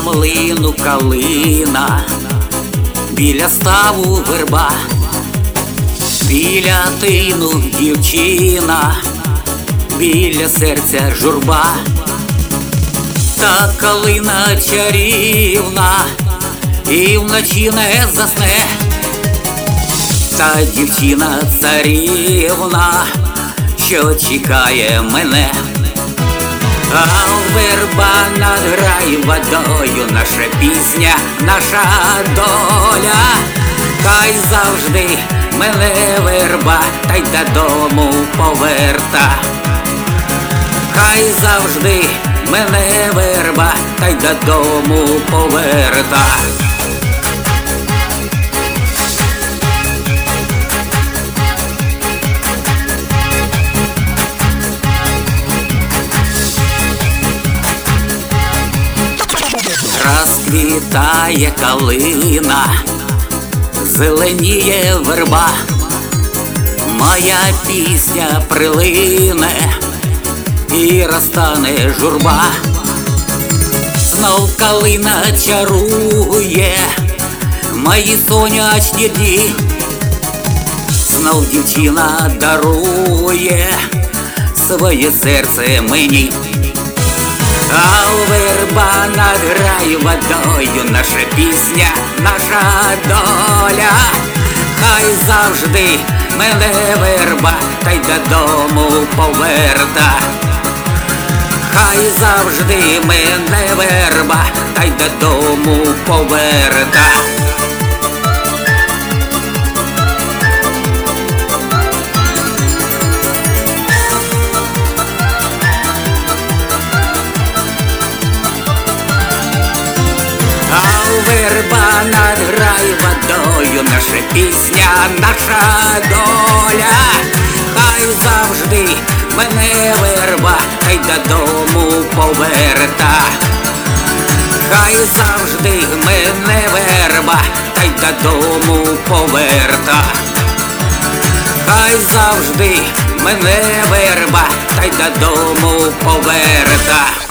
млину калина, біля ставу верба, біля тину дівчина, біля серця журба. Та калина чарівна і вночі не засне, та дівчина царівна, що чекає мене. А верба над грай водою, наша пісня, наша доля. Хай завжди мене верба, та й додому поверта. Хай завжди мене верба, та й додому поверта. Розквітає калина, зеленіє верба, моя пісня прилине і розтане журба. Знов калина чарує мої сонячні дні, знов дівчина дарує своє серце мені. А верба над грай водою, наша пісня, наша доля. Хай завжди мене верба, та й додому поверта. Хай завжди мене верба, та й додому поверта. Верба над грай водою, наша пісня, наша доля. Хай завжди мене верба, та й додому поверта. Хай завжди мене верба, та й додому поверта. Хай завжди мене верба, та й додому поверта.